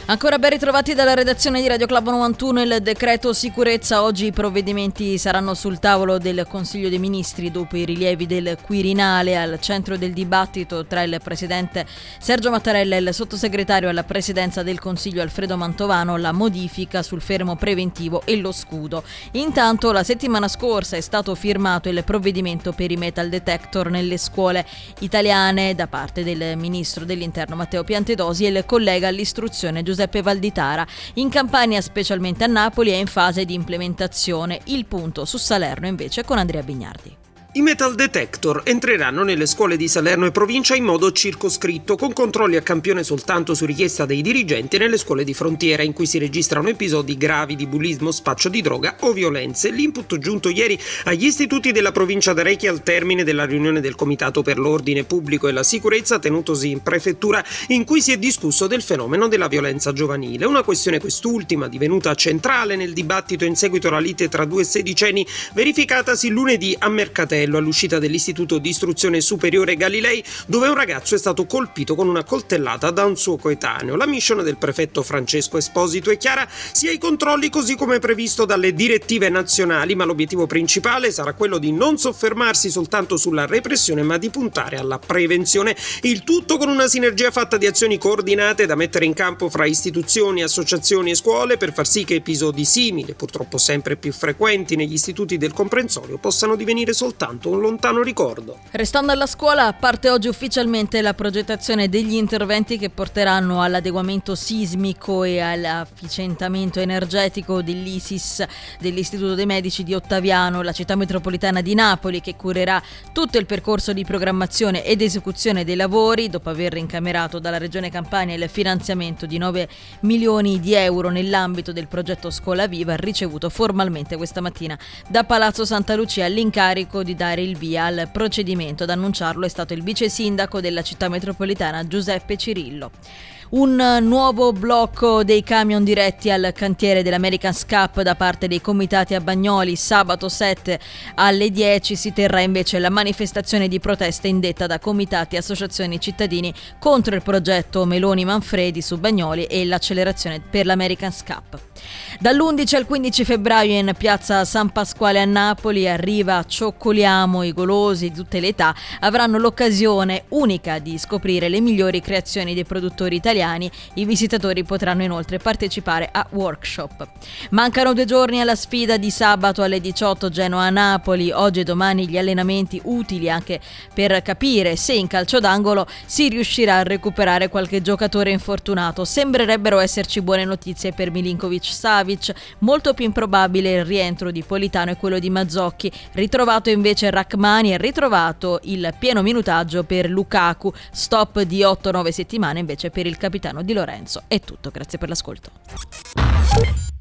Ancora ben ritrovati dalla redazione di Radio Club 91. Il decreto sicurezza. Oggi i provvedimenti saranno sul tavolo del Consiglio dei Ministri dopo i rilievi del Quirinale. Al centro del dibattito tra il presidente Sergio Mattarella e il sottosegretario alla presidenza del Consiglio Alfredo Mantovano la modifica sul fermo preventivo e lo scudo. Intanto la settimana scorsa è stato firmato il provvedimento per i metal detector nelle scuole italiane da parte del ministro dell'Interno Matteo Piantedosi e il collega all'istruzione Giuseppe Valditara. In Campania, specialmente a Napoli, è in fase di implementazione. Il punto su Salerno invece con Andrea Bignardi. I metal detector entreranno nelle scuole di Salerno e provincia in modo circoscritto, con controlli a campione soltanto su richiesta dei dirigenti nelle scuole di frontiera in cui si registrano episodi gravi di bullismo, spaccio di droga o violenze. L'input giunto ieri agli istituti della provincia d'Arecchia al termine della riunione del Comitato per l'Ordine Pubblico e la Sicurezza tenutosi in prefettura, in cui si è discusso del fenomeno della violenza giovanile, una questione quest'ultima divenuta centrale nel dibattito in seguito alla lite tra due sedicenni verificatasi lunedì a Mercatello, all'uscita dell'Istituto di Istruzione Superiore Galilei, dove un ragazzo è stato colpito con una coltellata da un suo coetaneo. La mission del prefetto Francesco Esposito è chiara: sia i controlli così come previsto dalle direttive nazionali, ma l'obiettivo principale sarà quello di non soffermarsi soltanto sulla repressione, ma di puntare alla prevenzione. Il tutto con una sinergia fatta di azioni coordinate da mettere in campo fra istituzioni, associazioni e scuole per far sì che episodi simili, purtroppo sempre più frequenti negli istituti del comprensorio, possano divenire soltanto un lontano ricordo. Restando alla scuola, parte oggi ufficialmente la progettazione degli interventi che porteranno all'adeguamento sismico e all'efficientamento energetico dell'ISIS, dell'Istituto dei Medici di Ottaviano. La città metropolitana di Napoli, che curerà tutto il percorso di programmazione ed esecuzione dei lavori, dopo aver incamerato dalla Regione Campania il finanziamento di 9 milioni di euro nell'ambito del progetto Scuola Viva, ha ricevuto formalmente questa mattina da Palazzo Santa Lucia l'incarico di dare il via al procedimento. Ad annunciarlo è stato il vice sindaco della città metropolitana Giuseppe Cirillo. Un nuovo blocco dei camion diretti al cantiere dell'America's Cup da parte dei comitati a Bagnoli. Sabato 7 alle 10 si terrà invece la manifestazione di protesta indetta da comitati e associazioni cittadini contro il progetto Meloni-Manfredi su Bagnoli e l'accelerazione per l'America's Cup. Dall'11 al 15 febbraio in piazza San Pasquale a Napoli arriva Cioccoliamo. I golosi di tutte le età avranno l'occasione unica di scoprire le migliori creazioni dei produttori italiani. I visitatori potranno inoltre partecipare a workshop. Mancano 2 giorni alla sfida di sabato alle 18 Genoa-Napoli. Oggi e domani gli allenamenti utili anche per capire se in calcio d'angolo si riuscirà a recuperare qualche giocatore infortunato. Sembrerebbero esserci buone notizie per Milinkovic-Savic, molto più improbabile il rientro di Politano e quello di Mazzocchi. Ritrovato invece Rachmani e ritrovato il pieno minutaggio per Lukaku. Stop di 8-9 settimane invece per il capitano Di Lorenzo. È tutto, grazie per l'ascolto.